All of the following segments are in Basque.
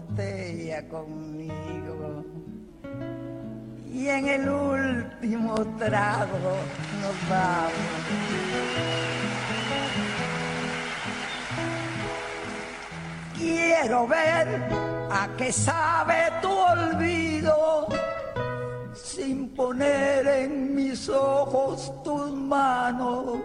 botella conmigo. Y en el último trago nos vamos. Quiero ver a qué sabe tu olvido, sin poner en mis ojos tus manos.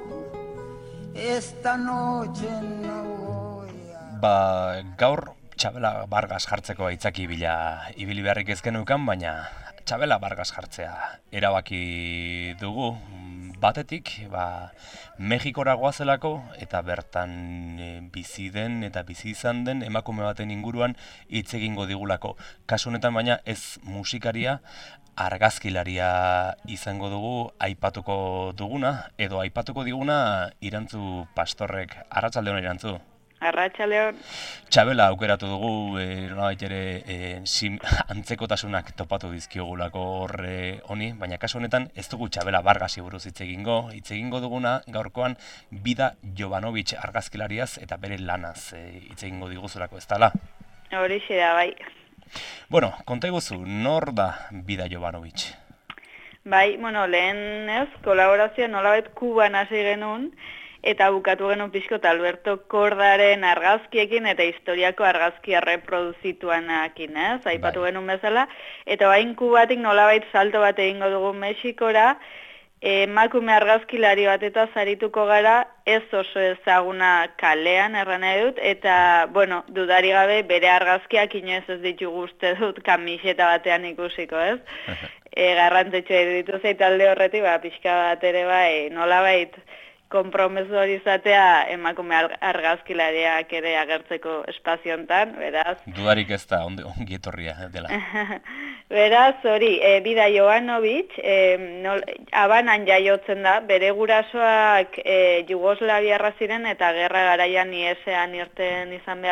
Esta noche no voy a... Gaur Txabela Vargas jartzeko aitzaki bila ibili beharrik ez geneukan, baina Txabela Vargas jartzea erabaki dugu. Batetik, Mexikora goazelako eta bertan bizi den eta bizi izan den emakume baten inguruan hitz egingo digulako. Kasu honetan baina ez musikaria, argazkilaria izango dugu aipatuko duguna, edo aipatuko diguna Irantzu Pastorrek. Arratsaldeon, Irantzu. Arratsaldeon. Txabela aukeratu dugu, nolabait ere antzekotasunak topatu dizkiogulako horre honi, baina kasu honetan ez dugu Txabela Vargasi buruz hitz egingo duguna gaurkoan Bida Jovanovic argazkilariaz eta bere lanaz hitz egingo diguzulako, ez dala? Horixe da, bai. Bueno, konta iguzu, nor da Bida Jovanovic? Bai, lehen ez, kolaborazioa nolabait Kuban hasi genuen, eta bukatu genuen pixkot Alberto Kordaren argazkiekin eta historiako argazkia reproduzituanakin, ez? Aipatu genuen bezala. Eta bain Kubatik nolabait salto bat egingo dugu Mexikora, emakume argazkilari bat eta zarituko gara, ez oso ezaguna kalean erran nahi dut, eta, dudari gabe bere argazkiak inoez ez ditugu uste dut kamiseta batean ikusiko, ez? Garrantzetsua iruditu zait alde horretik, pixka bat ere nolabait konpromesu hori izatea emakume argazkilariak ere agertzeko espaziontan, beraz. Dudarik ez da, ongi etorria dela. Beraz, hori, Bida Jovanovic, Habanan jaiotzen da, bere gurasoak Jugoslaviarra ziren eta gerra garaian iesean irten izan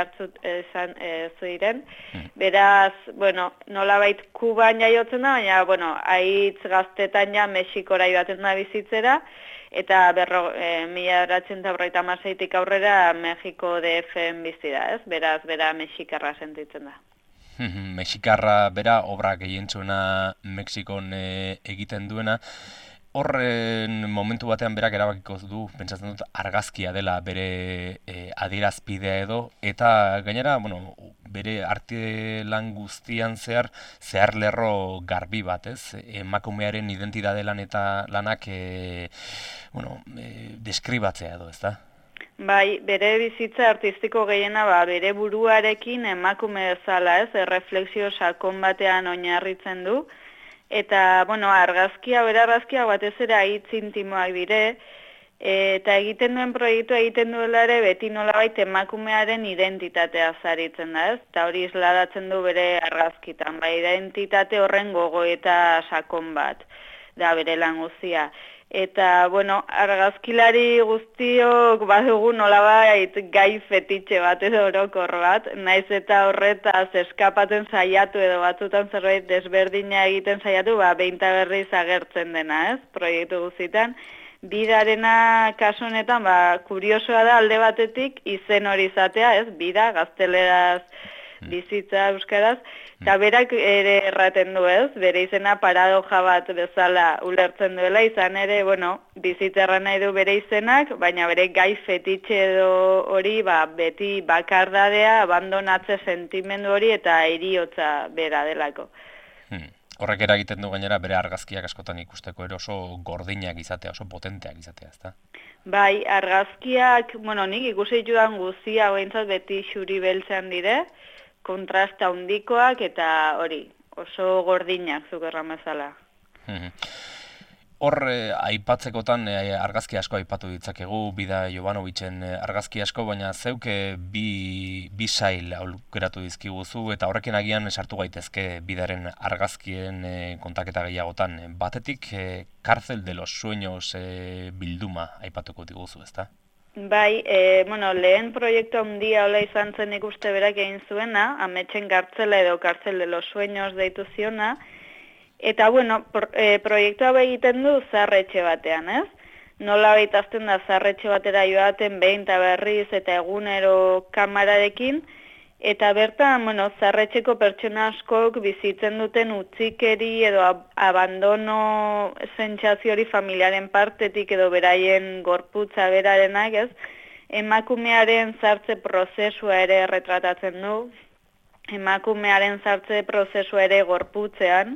ziren. Beraz, nolabait Kuban jaiotzen da, baina, haitz gaztetan ja Mexikora joaten da bizitzera, eta 1956tik aurrera Mexiko DF-en bizi da, ez? Beraz, bera mexikarra sentitzen da. Mexikarra bera obra gehientsuena Mexikon egiten duena. Horren momentu batean berak erabakiko du, pentsatzen dut, argazkia dela bere adierazpidea edo, eta gainera, bere arte lan guztian zehar lerro garbi bat, ez? Emakumearen identitate lan eta lanak deskribatzea edo, ez da? Bai, bere bizitza artistiko gehiena bere buruarekin emakume bezala, ez? Erreflexio sakon batean oinarritzen du. Eta, bere argazkia batez ere hitz intimoak dire, eta egiten duen proiektua egiten duela ere beti nolabait emakumearen identitatea zaritzen da, ez? Eta hori isladatzen du bere argazkitan, identitate horren gogo eta sakon bat, da bere lan guztia. Eta, argazkilari guztiok badugu nolabait gai fetitxe bat edo orokor bat, naiz eta horretaz eskapaten saiatu edo batzutan zerbait desberdina egiten saiatu, behin eta berriz agertzen dena, ez? Proiektu guztietan. Bidarena kasu honetan, kuriosoa da alde batetik izen hori izatea, ez? Bida, gazteleraz bizitza euskaraz, eta berak ere erraten du, ez? Bere izena paradoja bat bezala ulertzen duela, izan ere, bizitza erran nahi du bere izenak, baina bere gai fetitxe edo hori, beti bakardadea, abandonatze sentimendu hori eta heriotza bera delako. Horrek eragiten du gainera bere argazkiak askotan ikusteko ere oso gordinak izatea, oso potenteak izatea, ezta? Bai, argazkiak, nik ikusi ditudan guztia behintzat beti xuri beltzean dire, kontrasta handikoak eta hori, oso gordinak zuk erran bezala. Hor aipatzekotan argazki asko aipatu ditzakegu, Bida Jovanovicen argazki asko, baina zeuk bi sail aukeratu dizkiguzu eta horrekin agian sartu gaitezke Bidaren argazkien kontaketa gehiagotan. Batetik, Cárcel de los Sueños bilduma aipatuko diguzu, ezta? Bai, lehen proiektu handia hola izan zen ikuste berak egin zuena, Ametsen Kartzela edo Cárcel de los Sueños deitu ziona, eta, proiektua egiten du zaharretxe batean, ez? Nola baitazten da zaharretxe batera joaten behin eta berriz eta egunero kamararekin, Eta bertan, zarretxeko pertsona askok bizitzen duten utzikeri edo abandono sentsazio familiaren partetik edo beraien gorputza berarenak, ez? Emakumearen zartze prozesua ere retratatzen du, emakumearen zartze prozesua ere gorputzean,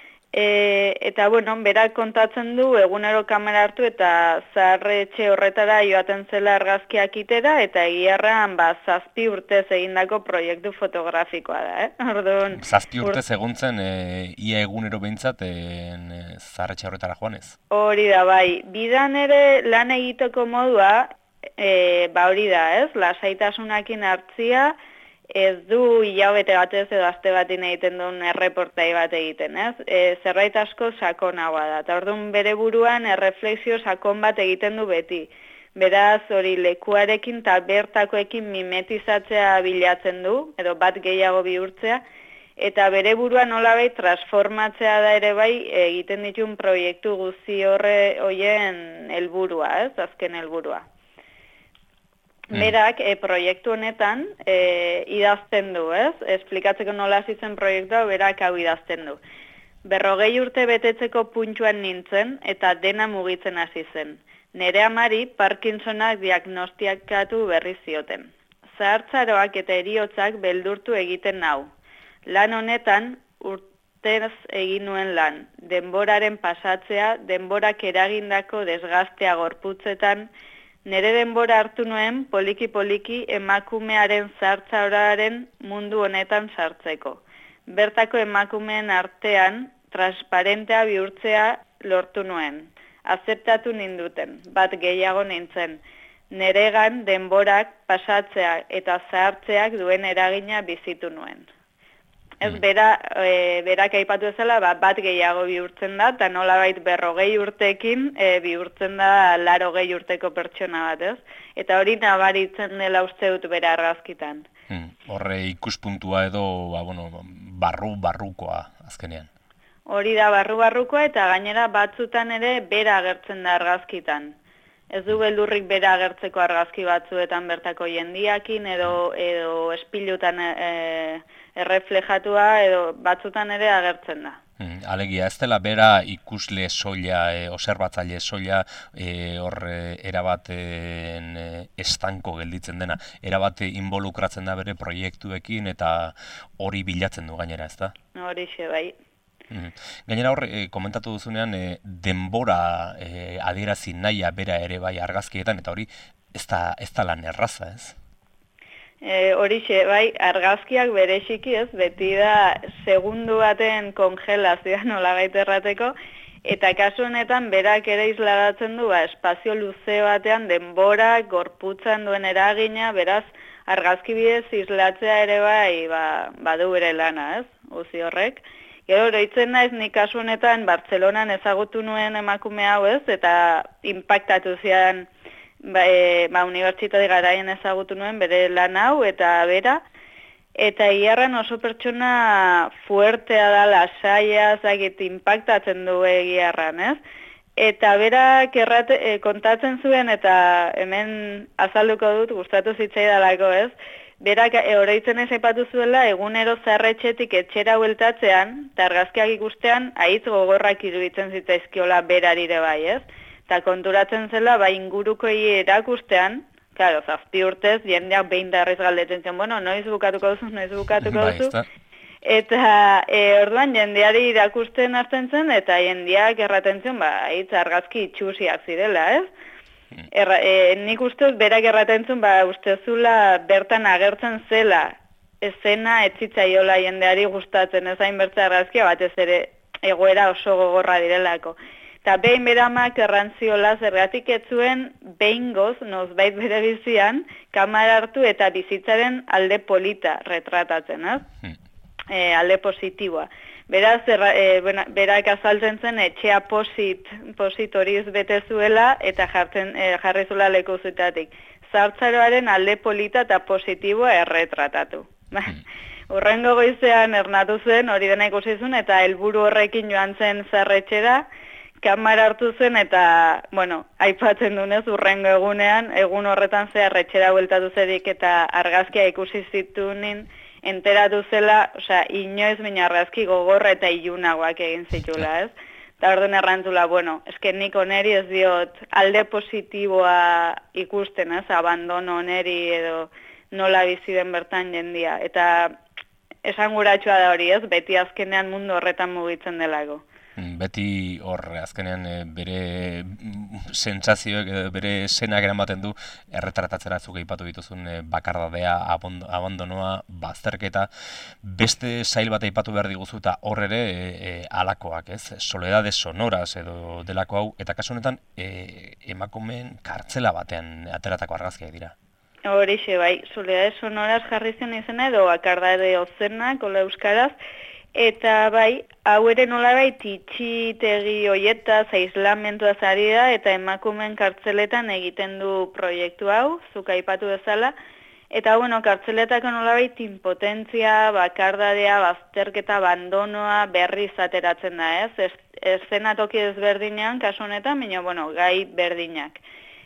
eta berak kontatzen du egunero kamera hartu eta zaharretxe horretara joaten zela argazkiak itera eta egiarran 7 urtez egindako proiektu fotografikoa da, Orduan, 7 urtez eguntzen ia egunero behintzat zaharretxe horretara joanez? Hori da, bai. Bidan ere lan egiteko modua, hori da, lasaitasunakin hartzia, ez du hilabete batez edo aste batin egiten duen erreportai bat egiten, ez? Zerbait asko sakonagoa da, eta orduan bere buruan erreflexio sakon bat egiten du beti. Beraz, hori lekuarekin eta bertakoekin mimetizatzea bilatzen du, edo bat gehiago bihurtzea, eta bere buruan nolabait transformatzea da ere bai egiten ditun proiektu guzti horien helburua, ez? Azken helburua. Berak, proiektu honetan idazten du, ez? Esplikatzeko nola zitzen proiektua, berak hau idazten du. 40 urte betetzeko puntuan nintzen eta dena mugitzen hasi zen. Nere amari Parkinsonak diagnostikatu berri zioten. Zahartzaroak eta heriotzak beldurtu egiten nau. Lan honetan urtez egin nuen lan. Denboraren pasatzea, denborak eragindako desgastea gorputzetan, nere denbora hartu nuen poliki-poliki emakumearen zahartzaroaren mundu honetan sartzeko. Bertako emakumeen artean transparentea bihurtzea lortu nuen. Azeptatu ninduten, bat gehiago nintzen. Neregan denborak pasatzea eta zahartzeak duen eragina bizitu nuen. Ez berak aipatu ezala, bat gehiago bihurtzen da, eta nolabait 40 urtekin bihurtzen da 80 urteko pertsona bat, ez? Eta hori nabaritzen dela uste dut bere argazkitan. Horre ikuspuntua edo, barrukoa azkenean. Hori da barrukoa eta gainera batzutan ere bera agertzen da argazkitan. Ez du beldurrik bera agertzeko argazki batzuetan bertako jendiakin edo espilutan erreflejatua edo batzutan ere agertzen da. Alegia, ez dela bera ikusle soila, obserbatzaile soila, erabaten estanko gelditzen dena, erabate involukratzen da bere proiektuekin eta hori bilatzen du gainera, ez da? Horixe, bai. Gainera komentatu duzunean denbora adierazi nahia bera ere bai argazkietan, eta hori ez da lan erraza, ez? Horixe, bai, argazkiak bereziki ez, beti da segundu baten kongelazioa nolabait errateko, eta kasu honetan berak ere isladatzen du espazio luze batean denbora gorputzan duen eragina, beraz argazki bidez islatzea ere bai badu bere lana, ez? Uzi horrek. Gero, oroitzen naiz nik kasu honetan Bartzelonan ezagutu nuen emakume hau, ez, eta inpaktatu zian unibertsitate garaien ezagutu nuen bere lan hau eta bera, eta iarran oso pertsona fuertea da, lasaia, inpaktatzen du egiarran, ez? Eta berak kontatzen zuen, eta hemen azalduko dut, gustatu zitzaidalako, ez? Berak oroitzen ez aipatu zuela, egunero zaharretxetik etxera bueltatzean, eta argazkiak ikustean, haitz gogorrak iruditzen zitzaizkiola berarire bai, ez? Eta konturatzen zela, ingurukoei erakustean, claro, 7 urtez, jendeak behin da errez galdetzen zen, noiz bukatuko duzu, Eta orduan jendeari irakusten hasten zen, eta jendeak erraten zen, haitz argazki itxusiak zirela, ez? Nik ustez, berak erraten zuen, ustezula bertan agertzen zela, esena etzitzaiola jendeari gustatzen, ez hain bertza argazkia, batez ere egoera oso gogorra direlako. Eta behin beramak errantziola zergatik ez zuen behingoz, nozbait bere bizian, kamera hartu eta bizitzaren alde polita retratatzen, ez? Alde positiboa. Beraz, berak azaltzen zen etxea posit horiz bete zuela eta jarri zuela leku zutatik. Zahartzaroaren alde polita eta positiboa erretratatu. Urrengo goizean ernatu zen, hori dena ikusi zuen, eta helburu horrekin joan zen zaharretxera, kamara hartu zen eta, bueno, aipatzen dunez urrengo egunean, egun horretan zehar etxera bueltatu zedik eta argazkia ikusi zitunin enteratu zela, osea, inoiz baina argazki gogorra eta ilunagoak egin zitula, ez? Eta orduan errantzula, bueno, eske nik oneri ez diot alde positiboa ikusten, ez? Abandono oneri edo nola bizi den bertan jendia. Eta esanguratsua da hori, ez? Beti azkenean mundu horretan mugitzen delago. Beti hor azkenean bere sentsazioek, bere senak eramaten du erretratatzera zuk aipatu dituzun bakardadea, abandonoa, bazterketa, beste sail bat aipatu behar diguzu eta hor ere halakoak, ez? Soledades sonoras edo delako hau, eta kasu honetan emakumeen kartzela batean ateratako argazkiak dira. Horixe, bai, Soledades sonoras jarri zen izena edo bakardade ozenak, hola euskaraz, eta bai, hau ere nolabait itxitegi hoietaz, aislamentuaz ari da, eta emakumeen kartzeletan egiten du proiektu hau, zuk aipatu bezala, eta bueno, kartzeletako nolabait impotentzia, bakardadea, bazterketa, abandonoa berriz ateratzen da, ez? Eszenatoki ezberdinean, kasu honetan, baina, bueno, gai berdinak.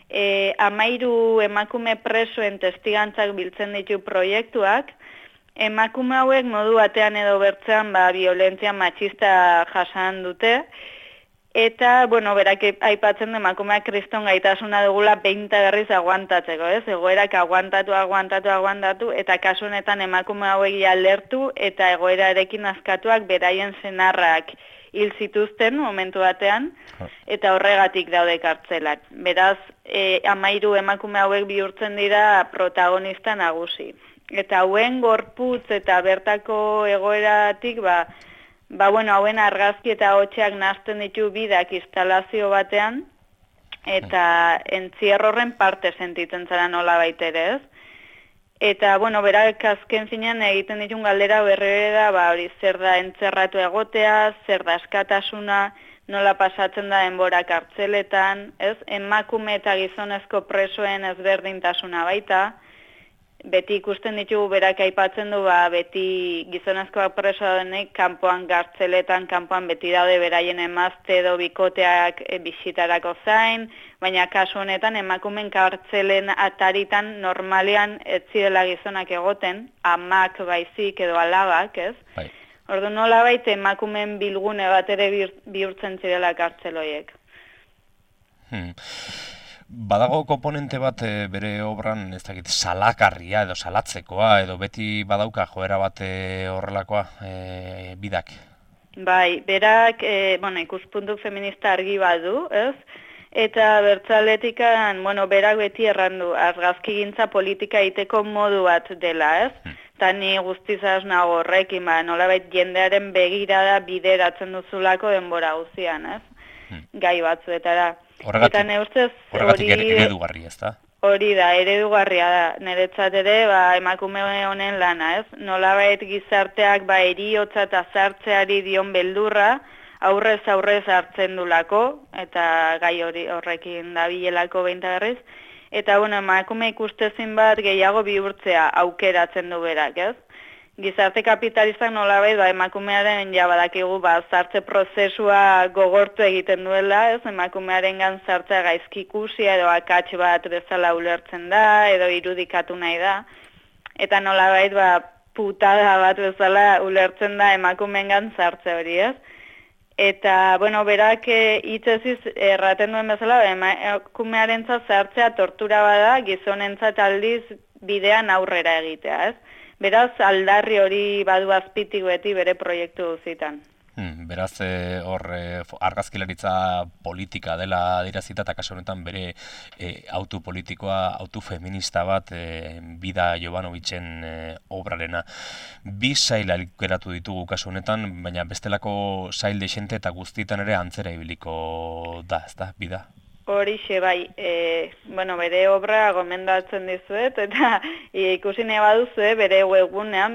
13 emakume presoen testigantzak biltzen ditu proiektuak, emakume hauek modu batean edo bertzean violentzia matxista jasan dute, eta, bueno, berak aipatzen du emakumeak kriston gaitasuna dugula behin eta berriz aguantatzeko, ez? Egoerak aguantatu, eta kasu honetan emakume hauek alertu eta egoerarekin askatuak beraien senarrak hil zituzten momentu batean, eta horregatik daude kartzelan. Beraz, 13 emakume hauek bihurtzen dira protagonista nagusi. Eta hauen gorputz eta bertako egoeratik, bueno, hauen argazki eta hotxeak nazten ditu bidak instalazio batean, eta entzierro horren parte sentitzen zara nola baitere, ez? Eta, bueno, berak azken finean egiten ditun galdera berrere da, hori zer da entzerratu egotea, zer da askatasuna, nola pasatzen da denbora kartzeletan, ez? Emakume eta gizonezko presoen ezberdintasuna baita, beti ikusten ditugu berak aipatzen du, beti gizonezkoak presoa denek kanpoan kartzeletan, kanpoan beti daude beraien emazte edo bikoteak bisitarako zain, baina kasu honetan emakumen kartzelen ataritan normalean ez zirela gizonak egoten, amak baizik edo alabak, ez? Bai. Ordu nolabait emakumen bilgune bat ere bihurtzen zirela kartzeloiek. Badago komponente bat bere obran, ez dakit, salakarria edo salatzekoa, edo beti badauka joera bat horrelakoa bidak? Bai, berak, bueno, ikuspuntu feminista argi badu, ez? Eta bertzaletikan, bueno, berak beti errandu, argazkigintza politika egiteko modu bat dela, ez? Eta ni guztizaz nago horrekin, nolabait jendearen begirada bideratzen duzulako denbora guzian, ez? Gai batzuetara. Horregatik eredugarri, ez da? Hori da, eredugarria da. Niretzat ere, emakume honen lana, ez? Nolabait gizarteak eriotza eta zartzeari dion beldurra, aurrez hartzen dulako, eta gai horrekin dabilelako behin eta berriz. Eta, bueno, emakume ikustezin bat gehiago bihurtzea aukeratzen du berak, ez? Gizarte kapitalistak nolabait emakumearen badakigu zartze prozesua gogortu egiten duela, ez? Emakumearen zartzea gaizki ikusi edo akats bat bezala ulertzen da, edo irudikatu nahi da. Eta nolabait putada bat bezala ulertzen da emakumeen zartze hori, ez? Eta, bueno, berak hitzeziz erraten duen bezala, emakumearentzat zartzea tortura bada, gizonentzat aldiz bidean aurrera egitea, ez? Beraz, aldarri hori badu azpitik beti bere proiektu duzitan. Beraz, hor argazkilaritza politika dela adirazita, eta kasu honetan bere autu politikoa, autu feminista bat, Bida Jovanovitzen obrarena. Bi sail aukeratu ditugu kasu honetan, baina bestelako sail desente eta guztietan ere antzera ibiliko da, ez da, Bida? Horixe, bai, bueno, bere obra gomendatzen dizuet, eta ikusi nahi baduzue bere webgunean,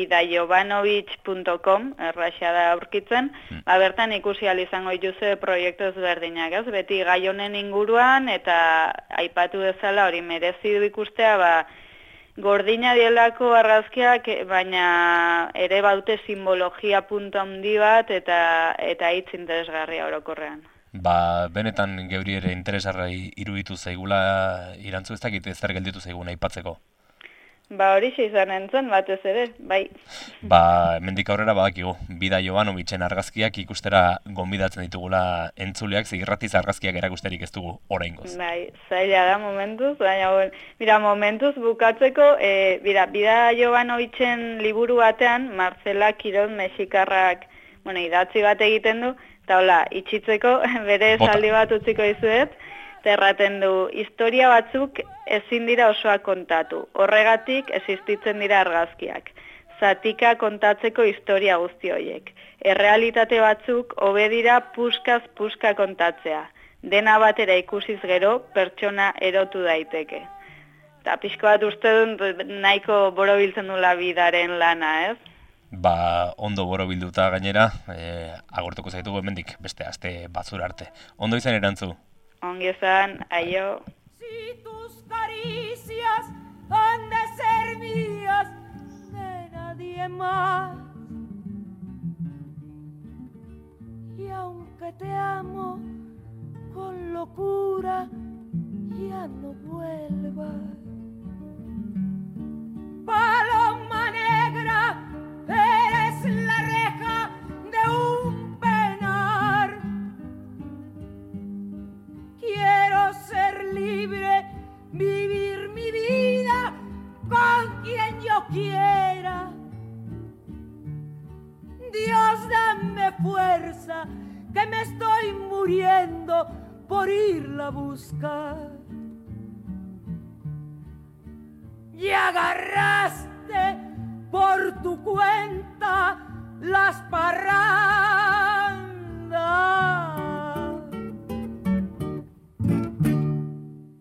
bidajovanovic.com, erraxa da aurkitzen, bertan ikusi izango dituzue proiektu ezberdinak, ez? Beti gai honen inguruan, eta aipatu bezala hori merezi du ikustea, gordina dielako argazkiak, baina ere baute simbologia puntu handi bat, eta hitz interesgarria orokorrean. Benetan geuri ere interesarrai iruditu zaigula irantzu, ez dakit zer gelditu zaigun aipatzeko. Horixe izan entzun, batez ere, bai. Hemendik aurrera badakigu, Bida Jovanovitzen argazkiak ikustera gonbidatzen ditugula entzuleak, zigirratiz argazkiak erakusterik ez dugu oraingoz. Bai, zaila da momentuz, baina, momentuz bukatzeko, Bida Jovanovitzen liburu batean, Marcela Quiroz mexikarrak, idatzi bat egiten du, eta hola, itxitzeko bere esaldi bat utziko dizuet, erraten du, historia batzuk ezin dira osoa kontatu, horregatik existitzen dira argazkiak. Zatika kontatzeko historia guzti horiek. Errealitate batzuk hobe dira puskaz puska kontatzea. Dena batera ikusiz gero, pertsona erotu daiteke. Eta pixko bat uste dut nahiko borobiltzen dula Bidaren lana, ez? Ondo borobilduta gainera, agortuko zaitugu hemendik beste aste batzura arte. Ondo izan erantzu? Ongi izan, aio. Si tus caricias han de ser mías, de nadie más. Y aunque te amo con locura, ya no vuelvas. Paloma negra, eres la reja de un penar. Quiero ser libre, vivir mi vida con quien yo quiera. Dios, dame fuerza, que me estoy muriendo por irla a buscar. Y agarraste por tu cuenta las parras